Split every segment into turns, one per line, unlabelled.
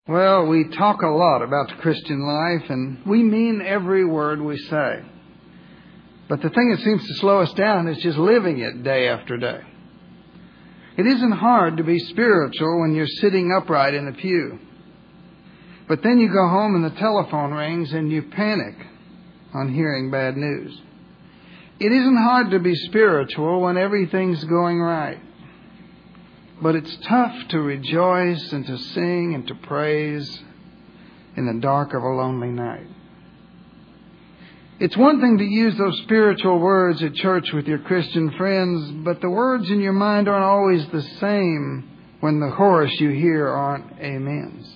Well, we talk a lot about the Christian life, and we mean every word we say. But the thing that seems to slow us down is just living it day after day. It isn't hard to be spiritual when you're sitting upright in the pew. But then you go home and the telephone rings and you panic on hearing bad news. It isn't hard to be spiritual when everything's going right. But it's tough to rejoice and to sing and to praise in the dark of a lonely night. It's one thing to use those spiritual words at church with your Christian friends, but the words in your mind aren't always the same when the chorus you hear aren't amens.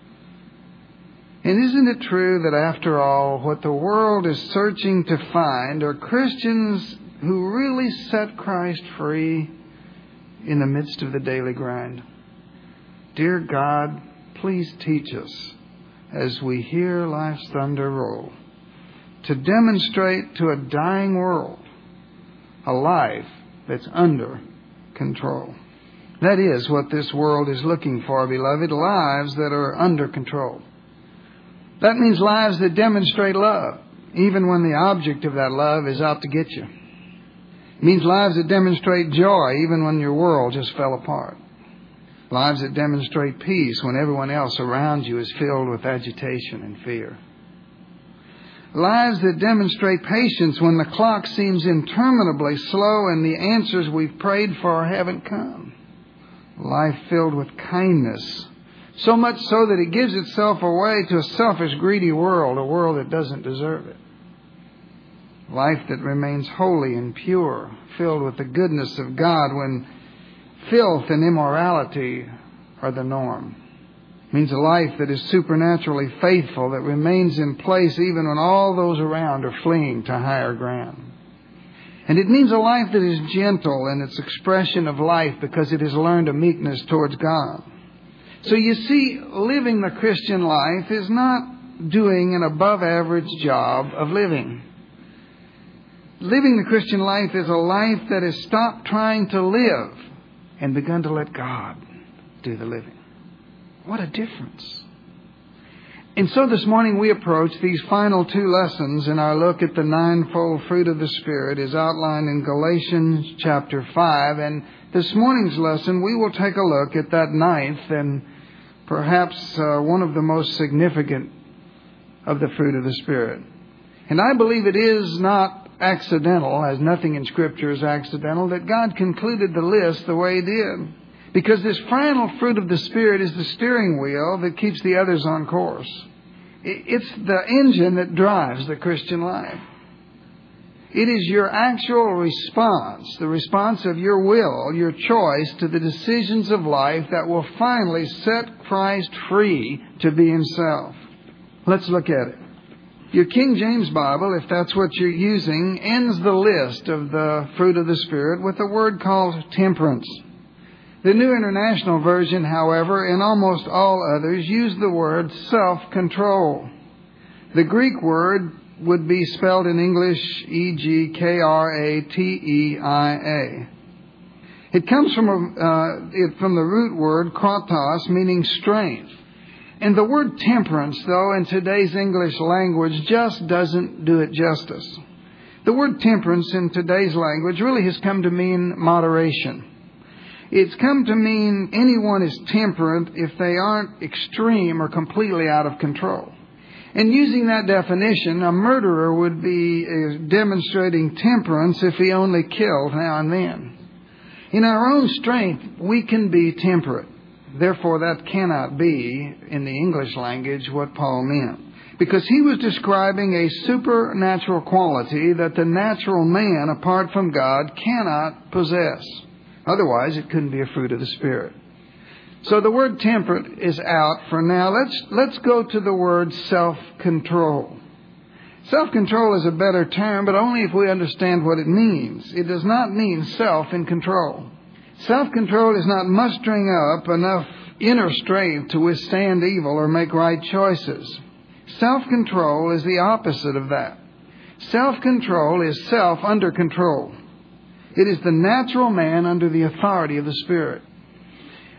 And isn't it true that after all, what the world is searching to find are Christians who really set Christ free in the midst of the daily grind? Dear God, please teach us as we hear life's thunder roll to demonstrate to a dying world a life that's under control. That is what this world is looking for, beloved, lives that are under control. That means lives that demonstrate love, even when the object of that love is out to get you. It means lives that demonstrate joy, even when your world just fell apart. Lives that demonstrate peace when everyone else around you is filled with agitation and fear. Lives that demonstrate patience when the clock seems interminably slow and the answers we've prayed for haven't come. Life filled with kindness, so much so that it gives itself away to a selfish, greedy world, a world that doesn't deserve it. Life that remains holy and pure, filled with the goodness of God when filth and immorality are the norm. It means a life that is supernaturally faithful, that remains in place even when all those around are fleeing to higher ground. And it means a life that is gentle in its expression of life because it has learned a meekness towards God. So you see, living the Christian life is not doing an above-average job of living. Living the Christian life is a life that has stopped trying to live and begun to let God do the living. What a difference. And so this morning we approach these final two lessons in our look at the ninefold fruit of the Spirit as outlined in Galatians chapter 5. And this morning's lesson we will take a look at that ninth and perhaps one of the most significant of the fruit of the Spirit. And I believe it is not accidental, as nothing in Scripture is accidental, that God concluded the list the way He did. Because this final fruit of the Spirit is the steering wheel that keeps the others on course. It's the engine that drives the Christian life. It is your actual response, the response of your will, your choice to the decisions of life that will finally set Christ free to be Himself. Let's look at it. Your King James Bible, if that's what you're using, ends the list of the fruit of the Spirit with a word called temperance. The New International Version, however, and almost all others, use the word self-control. The Greek word would be spelled in English Egratia. It comes from the root word kratos, meaning strength. And the word temperance, though, in today's English language just doesn't do it justice. The word temperance in today's language really has come to mean moderation. It's come to mean anyone is temperate if they aren't extreme or completely out of control. And using that definition, a murderer would be demonstrating temperance if he only killed now and then. In our own strength, we can be temperate. Therefore, that cannot be, in the English language, what Paul meant. Because he was describing a supernatural quality that the natural man, apart from God, cannot possess. Otherwise, it couldn't be a fruit of the Spirit. So the word temperate is out for now. Let's go to the word self-control. Self-control is a better term, but only if we understand what it means. It does not mean self in control. Self-control is not mustering up enough inner strength to withstand evil or make right choices. Self-control is the opposite of that. Self-control is self under control. It is the natural man under the authority of the Spirit.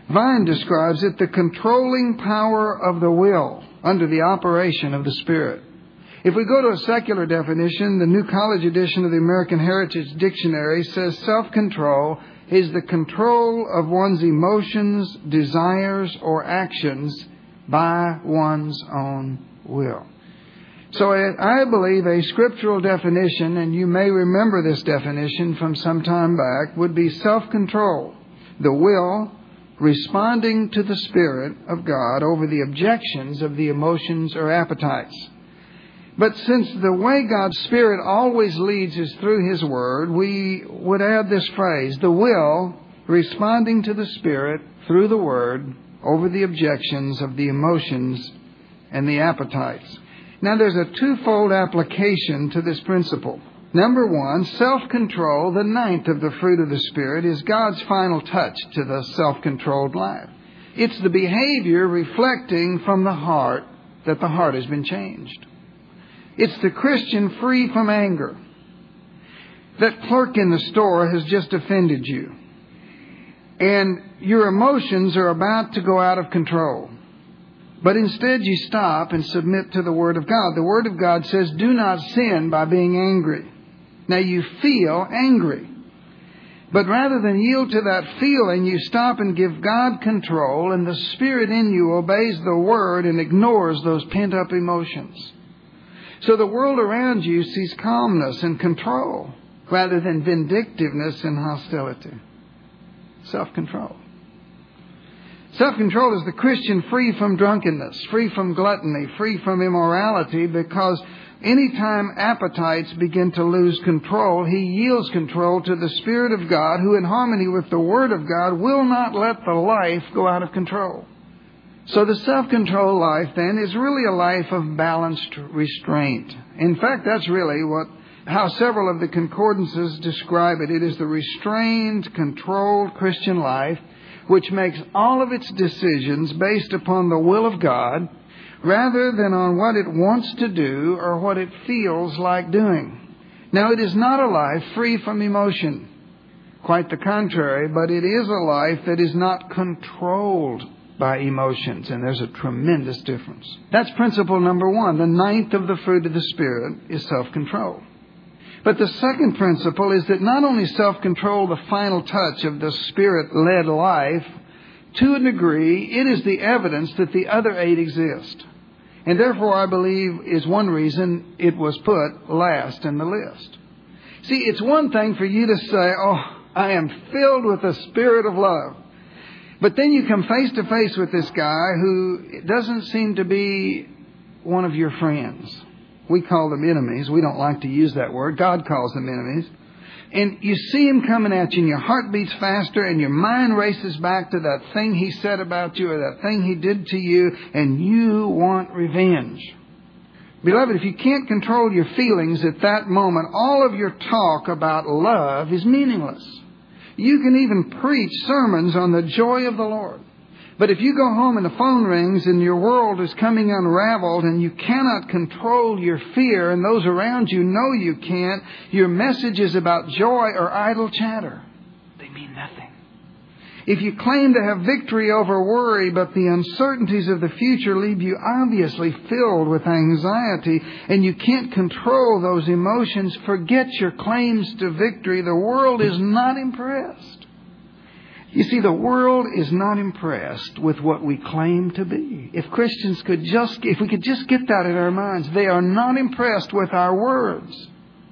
Vine describes it the controlling power of the will under the operation of the Spirit. If we go to a secular definition, the New College Edition of the American Heritage Dictionary says self-control is the control of one's emotions, desires, or actions by one's own will. So I believe a scriptural definition, and you may remember this definition from some time back, would be self-control, the will responding to the Spirit of God over the objections of the emotions or appetites. But since the way God's Spirit always leads is through His Word, we would add this phrase, the will responding to the Spirit through the Word over the objections of the emotions and the appetites. Now there's a twofold application to this principle. Number one, self-control, the ninth of the fruit of the Spirit, is God's final touch to the self-controlled life. It's the behavior reflecting from the heart that the heart has been changed. It's the Christian free from anger. That clerk in the store has just offended you, and your emotions are about to go out of control. But instead you stop and submit to the Word of God. The Word of God says, do not sin by being angry. Now you feel angry. But rather than yield to that feeling, you stop and give God control, and the Spirit in you obeys the Word and ignores those pent-up emotions. So the world around you sees calmness and control rather than vindictiveness and hostility. Self-control. Self-control is the Christian free from drunkenness, free from gluttony, free from immorality, because anytime appetites begin to lose control, he yields control to the Spirit of God, who in harmony with the Word of God will not let the life go out of control. So the self-control life then is really a life of balanced restraint. In fact, that's really how several of the concordances describe it. It is the restrained, controlled Christian life which makes all of its decisions based upon the will of God rather than on what it wants to do or what it feels like doing. Now, it is not a life free from emotion. Quite the contrary, but it is a life that is not controlled by emotions, and there's a tremendous difference. That's principle number one. The ninth of the fruit of the Spirit is self-control. But the second principle is that not only self-control, the final touch of the Spirit-led life, to a degree, it is the evidence that the other eight exist. And therefore, I believe, is one reason it was put last in the list. See, it's one thing for you to say, oh, I am filled with the Spirit of love. But then you come face to face with this guy who doesn't seem to be one of your friends. We call them enemies. We don't like to use that word. God calls them enemies. And you see him coming at you, and your heart beats faster, and your mind races back to that thing he said about you or that thing he did to you, and you want revenge. Beloved, if you can't control your feelings at that moment, all of your talk about love is meaningless. You can even preach sermons on the joy of the Lord. But if you go home and the phone rings and your world is coming unraveled and you cannot control your fear and those around you know you can't, your message is about joy or idle chatter. They mean nothing. If you claim to have victory over worry, but the uncertainties of the future leave you obviously filled with anxiety and you can't control those emotions, forget your claims to victory. The world is not impressed. You see, the world is not impressed with what we claim to be. If Christians if we could just get that in our minds, they are not impressed with our words.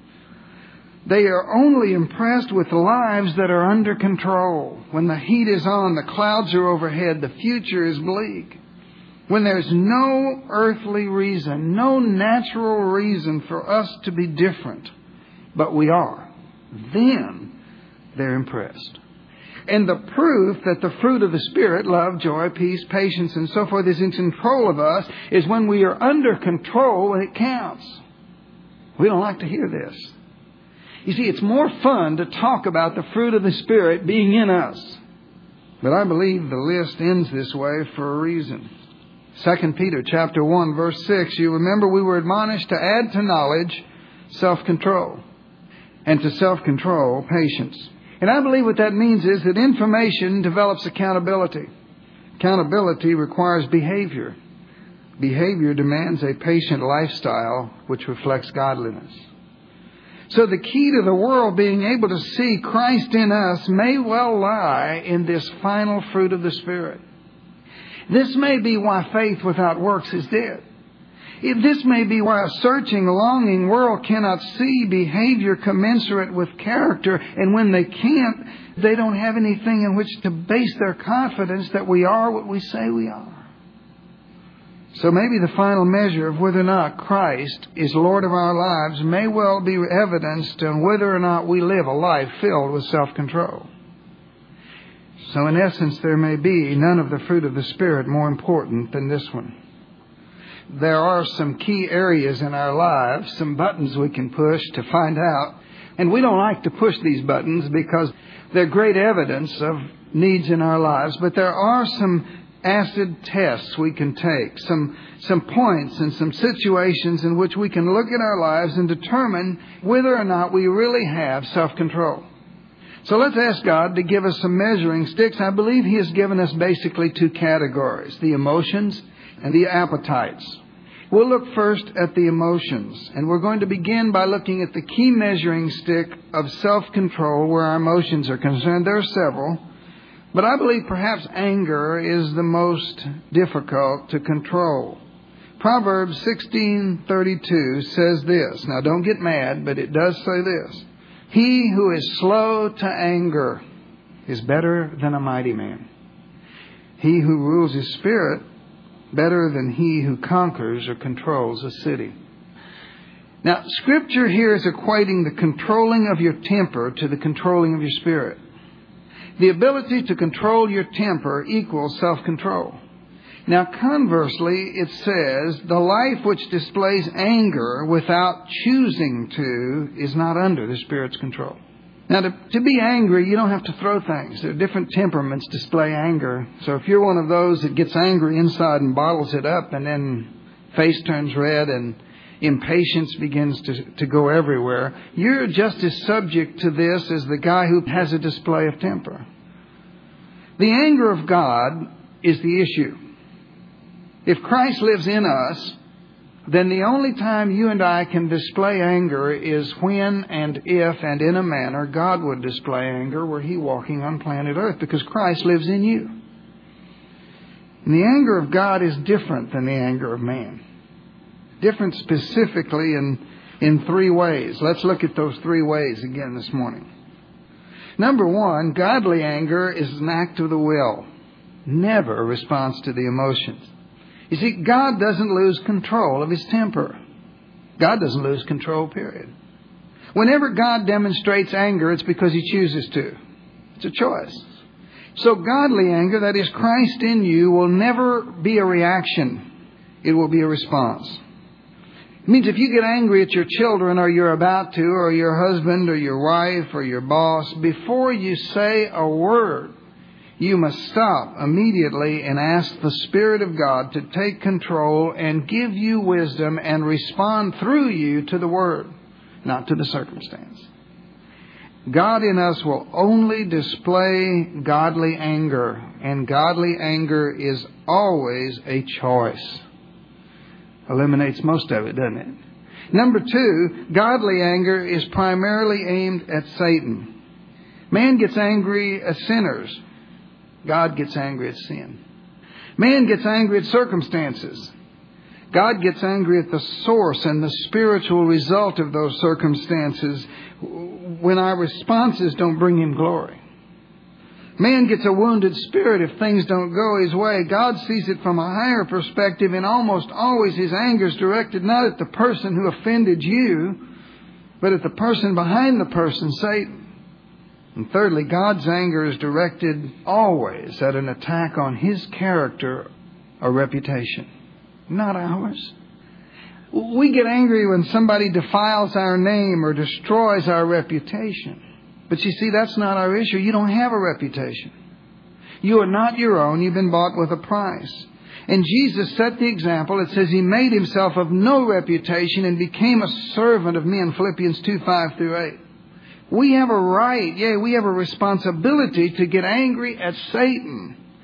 They are only impressed with lives that are under control. When the heat is on, the clouds are overhead, the future is bleak. When there's no earthly reason, no natural reason for us to be different, but we are, then they're impressed. And the proof that the fruit of the Spirit, love, joy, peace, patience, and so forth, is in control of us is when we are under control when it counts. We don't like to hear this. You see, it's more fun to talk about the fruit of the Spirit being in us. But I believe the list ends this way for a reason. 2 Peter chapter 1, verse 6, you remember we were admonished to add to knowledge self-control, and to self-control patience. And I believe what that means is that information develops accountability. Accountability requires behavior. Behavior demands a patient lifestyle which reflects godliness. So the key to the world being able to see Christ in us may well lie in this final fruit of the Spirit. This may be why faith without works is dead. This may be why a searching, longing world cannot see behavior commensurate with character, and when they can't, they don't have anything in which to base their confidence that we are what we say we are. So maybe the final measure of whether or not Christ is Lord of our lives may well be evidenced on whether or not we live a life filled with self-control. So in essence, there may be none of the fruit of the Spirit more important than this one. There are some key areas in our lives, some buttons we can push to find out. And we don't like to push these buttons because they're great evidence of needs in our lives. But there are some acid tests we can take, some points and some situations in which we can look at our lives and determine whether or not we really have self-control. So let's ask God to give us some measuring sticks. I believe He has given us basically two categories, the emotions and the appetites. We'll look first at the emotions, and we're going to begin by looking at the key measuring stick of self-control where our emotions are concerned. There are several, but I believe perhaps anger is the most difficult to control. Proverbs 16:32 says this. Now don't get mad, but it does say this. He who is slow to anger is better than a mighty man. He who rules his spirit better than he who conquers or controls a city. Now, Scripture here is equating the controlling of your temper to the controlling of your spirit. The ability to control your temper equals self-control. Now, conversely, it says, the life which displays anger without choosing to is not under the Spirit's control. Now, to be angry, you don't have to throw things. There are different temperaments display anger. So if you're one of those that gets angry inside and bottles it up and then face turns red and impatience begins to go everywhere, you're just as subject to this as the guy who has a display of temper. The anger of God is the issue. If Christ lives in us, then the only time you and I can display anger is when and if and in a manner God would display anger were He walking on planet Earth, because Christ lives in you. And the anger of God is different than the anger of man. Different specifically in three ways. Let's look at those three ways again this morning. Number one, godly anger is an act of the will, never a response to the emotions. You see, God doesn't lose control of His temper. God doesn't lose control, period. Whenever God demonstrates anger, it's because He chooses to. It's a choice. So godly anger, that is Christ in you, will never be a reaction. It will be a response. It means if you get angry at your children, or you're about to, or your husband, or your wife, or your boss, before you say a word, you must stop immediately and ask the Spirit of God to take control and give you wisdom and respond through you to the Word, not to the circumstance. God in us will only display godly anger, and godly anger is always a choice. Eliminates most of it, doesn't it? Number two, godly anger is primarily aimed at Satan. Man gets angry at sinners. God gets angry at sin. Man gets angry at circumstances. God gets angry at the source and the spiritual result of those circumstances when our responses don't bring Him glory. Man gets a wounded spirit if things don't go his way. God sees it from a higher perspective, and almost always His anger is directed not at the person who offended you, but at the person behind the person, Satan. And thirdly, God's anger is directed always at an attack on His character or reputation, not ours. We get angry when somebody defiles our name or destroys our reputation. But you see, that's not our issue. You don't have a reputation. You are not your own. You've been bought with a price. And Jesus set the example. It says He made Himself of no reputation and became a servant of men, Philippians 2:5-8. We have a right, we have a responsibility to get angry at Satan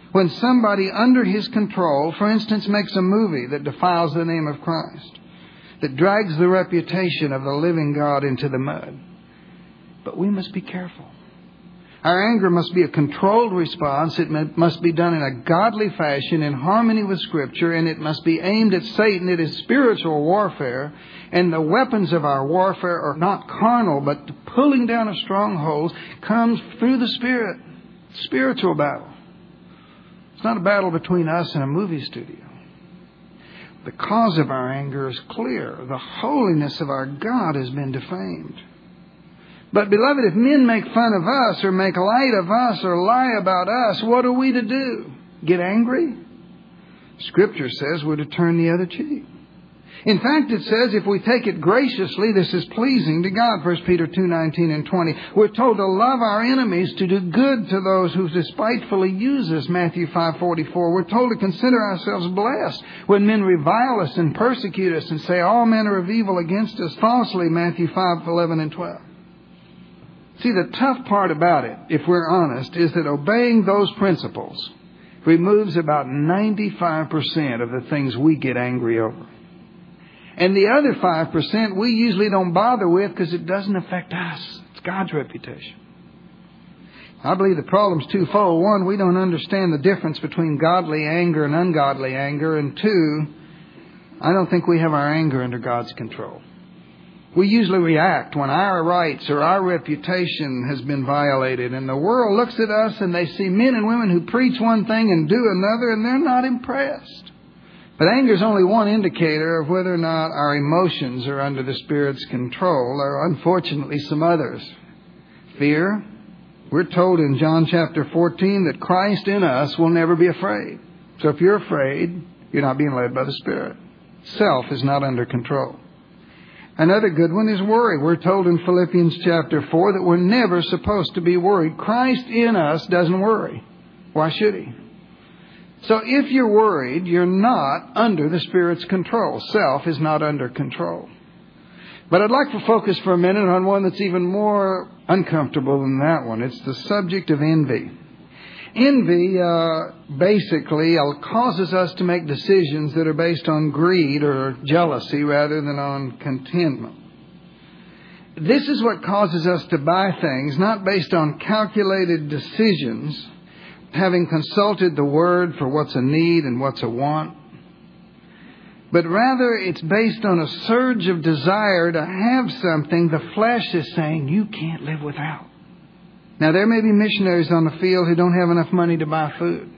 When somebody under his control, for instance, makes a movie that defiles the name of Christ, that drags the reputation of the living God into the mud. But we must be careful. Our anger must be a controlled response. It must be done in a godly fashion, in harmony with Scripture, and it must be aimed at Satan. It is spiritual warfare, and the weapons of our warfare are not carnal, but the pulling down of strongholds comes through the Spirit. Spiritual battle. It's not a battle between us and a movie studio. The cause of our anger is clear. The holiness of our God has been defamed. But, beloved, if men make fun of us or make light of us or lie about us, what are we to do? Get angry? Scripture says we're to turn the other cheek. In fact, it says if we take it graciously, this is pleasing to God. 1 Peter 2:19 and 20. We're told to love our enemies, to do good to those who despitefully use us. Matthew 5:44. We're told to consider ourselves blessed when men revile us and persecute us and say all manner of evil against us falsely. Matthew 5:11 and 12. See, the tough part about it, if we're honest, is that obeying those principles removes about 95% of the things we get angry over. And the other 5% we usually don't bother with because it doesn't affect us. It's God's reputation. I believe the problem's twofold. One, we don't understand the difference between godly anger and ungodly anger. And two, I don't think we have our anger under God's control. We usually react when our rights or our reputation has been violated. And the world looks at us and they see men and women who preach one thing and do another, and they're not impressed. But anger is only one indicator of whether or not our emotions are under the Spirit's control. There are unfortunately some others. Fear. We're told in John chapter 14 that Christ in us will never be afraid. So if you're afraid, you're not being led by the Spirit. Self is not under control. Another good one is worry. We're told in Philippians chapter 4 that we're never supposed to be worried. Christ in us doesn't worry. Why should He? So if you're worried, you're not under the Spirit's control. Self is not under control. But I'd like to focus for a minute on one that's even more uncomfortable than that one. It's the subject of envy. Envy basically causes us to make decisions that are based on greed or jealousy rather than on contentment. This is what causes us to buy things not based on calculated decisions, having consulted the Word for what's a need and what's a want, but rather it's based on a surge of desire to have something the flesh is saying you can't live without. Now, there may be missionaries on the field who don't have enough money to buy food.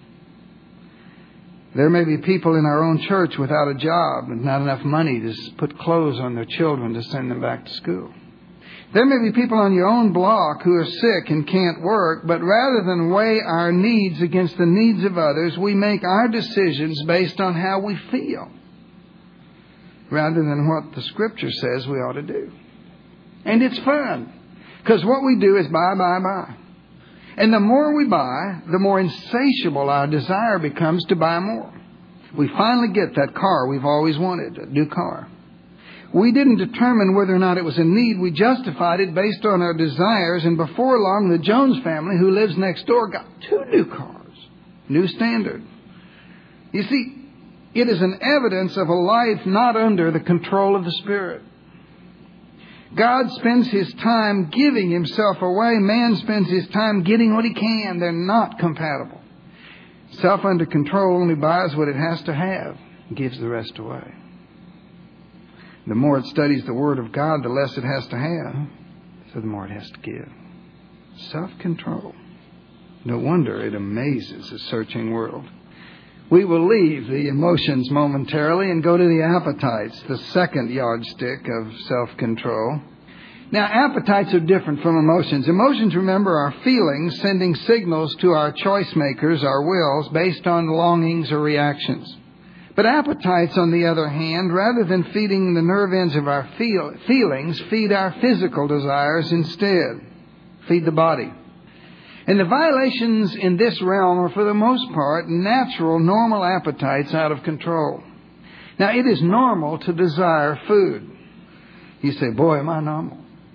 There may be people in our own church without a job and not enough money to put clothes on their children to send them back to school. There may be people on your own block who are sick and can't work, but rather than weigh our needs against the needs of others, we make our decisions based on how we feel, rather than what the Scripture says we ought to do. And it's fun, because what we do is buy. And the more we buy, the more insatiable our desire becomes to buy more. We finally get that car we've always wanted, a new car. We didn't determine whether or not it was a need. We justified it based on our desires. And before long, the Jones family, who lives next door, got 2 new cars. New standard. You see, it is an evidence of a life not under the control of the Spirit. God spends His time giving Himself away. Man spends his time getting what he can. They're not compatible. Self under control only buys what it has to have and gives the rest away. The more it studies the Word of God, the less it has to have, so the more it has to give. Self-control. No wonder it amazes a searching world. We will leave the emotions momentarily and go to the appetites, the second yardstick of self-control. Now, appetites are different from emotions. Emotions, remember, are feelings sending signals to our choice makers, our wills, based on longings or reactions. But appetites, on the other hand, rather than feeding the nerve ends of our feelings, feed our physical desires instead. Feed the body. And the violations in this realm are, for the most part, natural, normal appetites out of control. Now, it is normal to desire food. You say, boy, am I normal.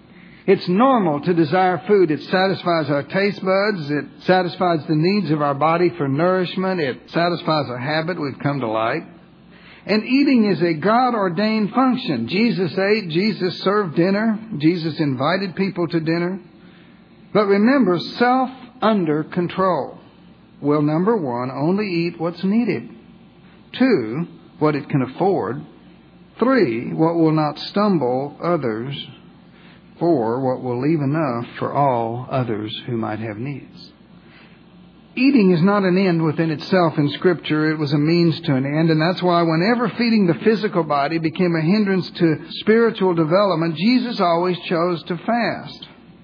It's normal to desire food. It satisfies our taste buds. It satisfies the needs of our body for nourishment. It satisfies a habit we've come to like. And eating is a God-ordained function. Jesus ate. Jesus served dinner. Jesus invited people to dinner. But remember, self under control will, number one, only eat what's needed. 2, what it can afford. 3, what will not stumble others. 4, what will leave enough for all others who might have needs. Eating is not an end within itself in Scripture. It was a means to an end, and that's why whenever feeding the physical body became a hindrance to spiritual development, Jesus always chose to fast.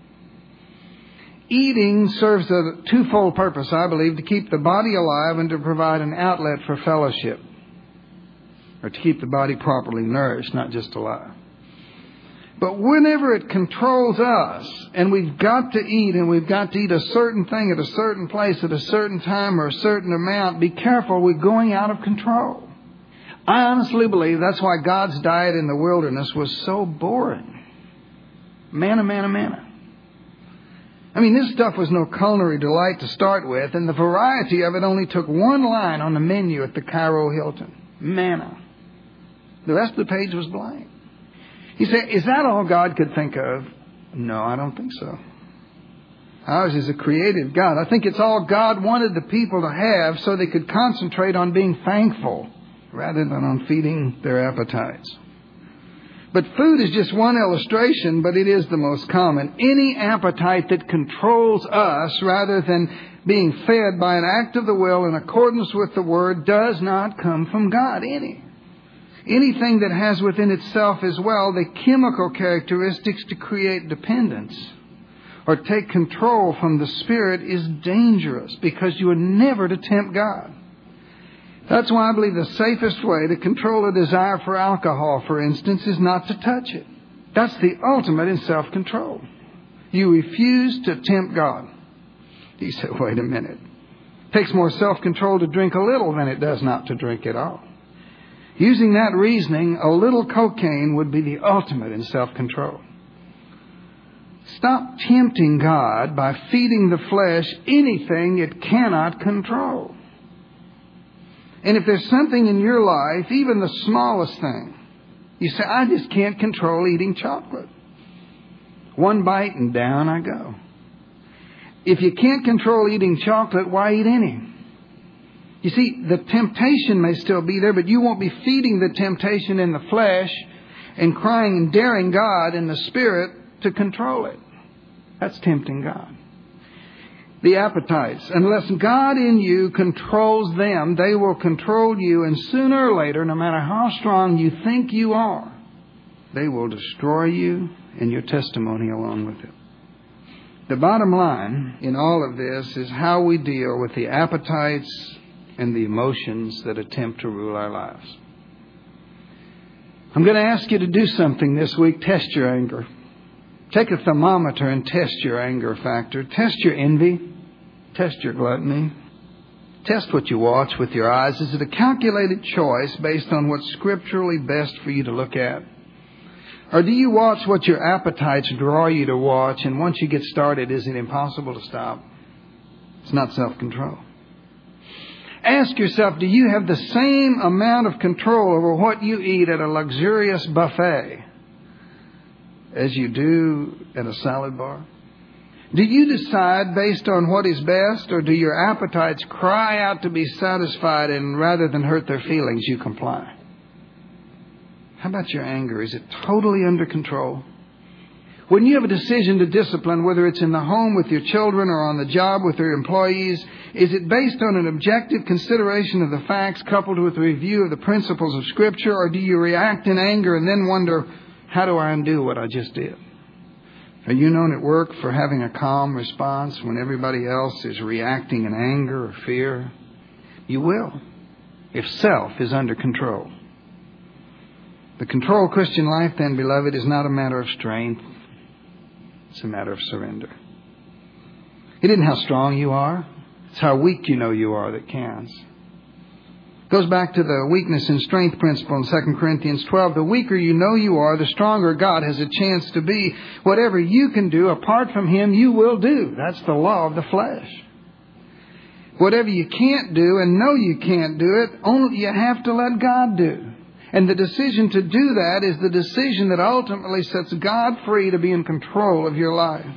Eating serves a twofold purpose, I believe, to keep the body alive and to provide an outlet for fellowship, or to keep the body properly nourished, not just alive. But whenever it controls us, and we've got to eat, and we've got to eat a certain thing at a certain place at a certain time or a certain amount, be careful, we're going out of control. I honestly believe that's why God's diet in the wilderness was so boring. Manna, manna, manna. I mean, this stuff was no culinary delight to start with, and the variety of it only took one line on the menu at the Cairo Hilton. Manna. The rest of the page was blank. You say, is that all God could think of? No, I don't think so. Ours is a creative God. I think it's all God wanted the people to have so they could concentrate on being thankful rather than on feeding their appetites. But food is just one illustration, but it is the most common. Any appetite that controls us rather than being fed by an act of the will in accordance with the Word does not come from God. Anything that has within itself as well the chemical characteristics to create dependence or take control from the Spirit is dangerous, because you are never to tempt God. That's why I believe the safest way to control a desire for alcohol, for instance, is not to touch it. That's the ultimate in self-control. You refuse to tempt God. You say, wait a minute. It takes more self-control to drink a little than it does not to drink at all. Using that reasoning, a little cocaine would be the ultimate in self-control. Stop tempting God by feeding the flesh anything it cannot control. And if there's something in your life, even the smallest thing, you say, I just can't control eating chocolate. One bite and down I go. If you can't control eating chocolate, why eat any? You see, the temptation may still be there, but you won't be feeding the temptation in the flesh and crying and daring God in the Spirit to control it. That's tempting God. The appetites, unless God in you controls them, they will control you, and sooner or later, no matter how strong you think you are, they will destroy you and your testimony along with it. The bottom line in all of this is how we deal with the appetites and the emotions that attempt to rule our lives. I'm going to ask you to do something this week. Test your anger. Take a thermometer and test your anger factor. Test your envy. Test your gluttony. Test what you watch with your eyes. Is it a calculated choice based on what's scripturally best for you to look at? Or do you watch what your appetites draw you to watch, and once you get started, is it impossible to stop? It's not self-control. Ask yourself, do you have the same amount of control over what you eat at a luxurious buffet as you do at a salad bar? Do you decide based on what is best, or do your appetites cry out to be satisfied, and rather than hurt their feelings, you comply? How about your anger? Is it totally under control? When you have a decision to discipline, whether it's in the home with your children or on the job with your employees, is it based on an objective consideration of the facts coupled with a review of the principles of Scripture, or do you react in anger and then wonder, how do I undo what I just did? Are you known at work for having a calm response when everybody else is reacting in anger or fear? You will, if self is under control. The control of Christian life, then, beloved, is not a matter of strength. It's a matter of surrender. It isn't how strong you are. It's how weak you know you are that counts. Goes back to the weakness and strength principle in 2 Corinthians 12. The weaker you know you are, the stronger God has a chance to be. Whatever you can do apart from Him, you will do. That's the law of the flesh. Whatever you can't do and know you can't do it, only you have to let God do. And the decision to do that is the decision that ultimately sets God free to be in control of your life.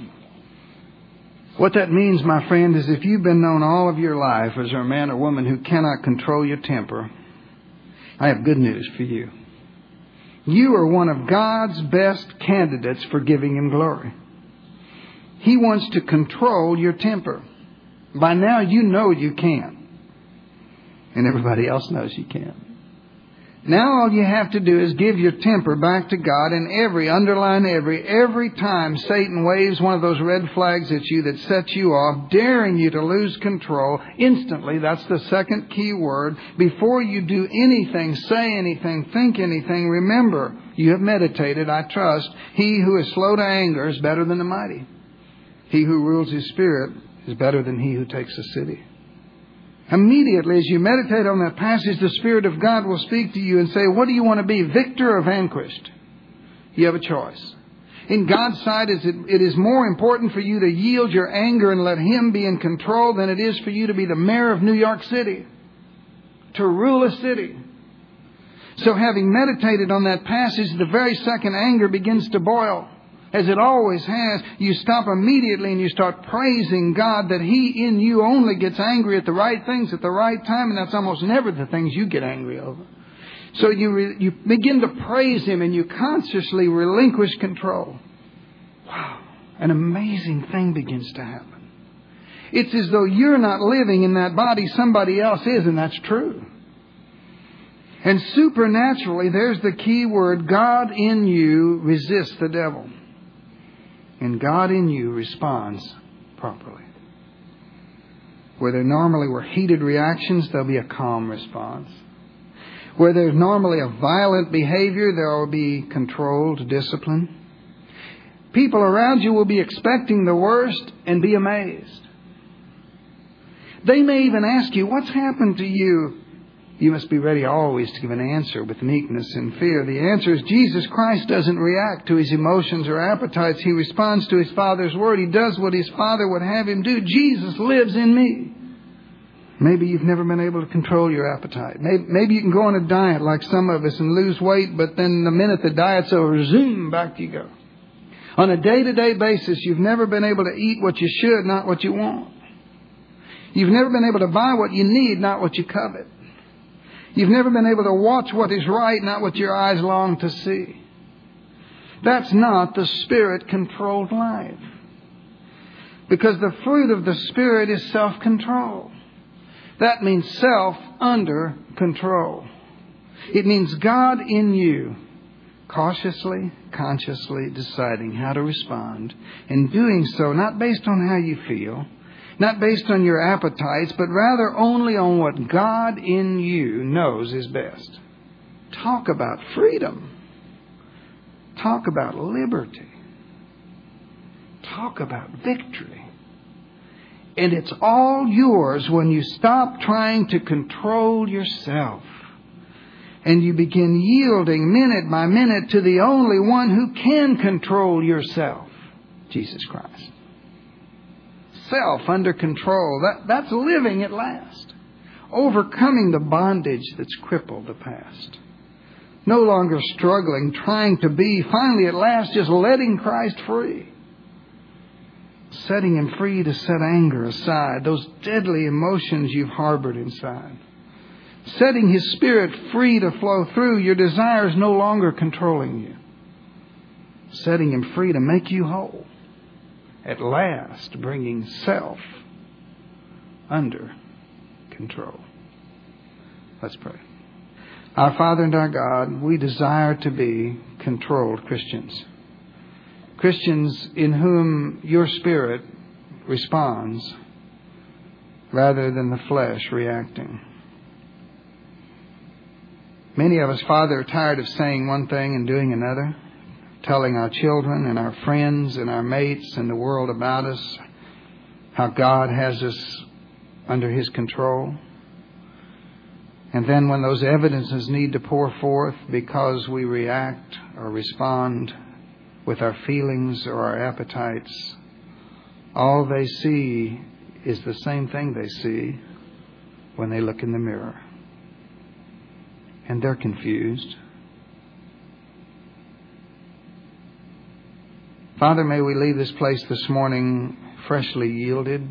What that means, my friend, is if you've been known all of your life as a man or woman who cannot control your temper, I have good news for you. You are one of God's best candidates for giving Him glory. He wants to control your temper. By now you know you can't. And everybody else knows you can't. Now all you have to do is give your temper back to God, and every time Satan waves one of those red flags at you that sets you off, daring you to lose control, instantly, that's the second key word, before you do anything, say anything, think anything, remember, you have meditated, I trust, he who is slow to anger is better than the mighty. He who rules his spirit is better than he who takes a city. Immediately, as you meditate on that passage, the Spirit of God will speak to you and say, what do you want to be, victor or vanquished? You have a choice. In God's sight, it is more important for you to yield your anger and let Him be in control than it is for you to be the mayor of New York City, to rule a city. So having meditated on that passage, the very second anger begins to boil. As it always has, you stop immediately and you start praising God that He in you only gets angry at the right things at the right time, and that's almost never the things you get angry over. So you begin to praise Him and you consciously relinquish control. Wow, an amazing thing begins to happen. It's as though you're not living in that body, somebody else is, and that's true. And supernaturally, there's the key word, God in you resists the devil. And God in you responds properly. Where there normally were heated reactions, there'll be a calm response. Where there's normally a violent behavior, there will be controlled discipline. People around you will be expecting the worst and be amazed. They may even ask you, what's happened to you? You must be ready always to give an answer with meekness and fear. The answer is Jesus Christ doesn't react to His emotions or appetites. He responds to His Father's word. He does what His Father would have Him do. Jesus lives in me. Maybe you've never been able to control your appetite. Maybe you can go on a diet like some of us and lose weight, but then the minute the diet's over, zoom, back you go. On a day-to-day basis, you've never been able to eat what you should, not what you want. You've never been able to buy what you need, not what you covet. You've never been able to watch what is right, not what your eyes long to see. That's not the Spirit-controlled life. Because the fruit of the Spirit is self-control. That means self under control. It means God in you, cautiously, consciously deciding how to respond, and doing so not based on how you feel, not based on your appetites, but rather only on what God in you knows is best. Talk about freedom. Talk about liberty. Talk about victory. And it's all yours when you stop trying to control yourself. And you begin yielding minute by minute to the only one who can control yourself, Jesus Christ. Self under control. That's living at last. Overcoming the bondage that's crippled the past. No longer struggling, trying to be. Finally, at last, just letting Christ free. Setting Him free to set anger aside. Those deadly emotions you've harbored inside. Setting His Spirit free to flow through. Your desires no longer controlling you. Setting Him free to make you whole. At last, bringing self under control. Let's pray. Our Father and our God, we desire to be controlled Christians. Christians in whom your Spirit responds rather than the flesh reacting. Many of us, Father, are tired of saying one thing and doing another. Telling our children and our friends and our mates and the world about us how God has us under His control. And then when those evidences need to pour forth because we react or respond with our feelings or our appetites, all they see is the same thing they see when they look in the mirror. And they're confused. Father, may we leave this place this morning freshly yielded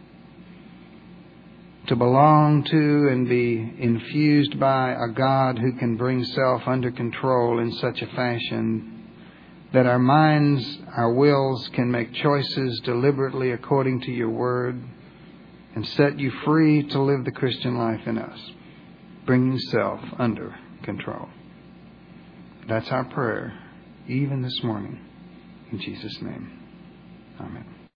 to belong to and be infused by a God who can bring self under control in such a fashion that our minds, our wills can make choices deliberately according to your word and set you free to live the Christian life in us, bringing self under control. That's our prayer, even this morning. In Jesus' name, amen.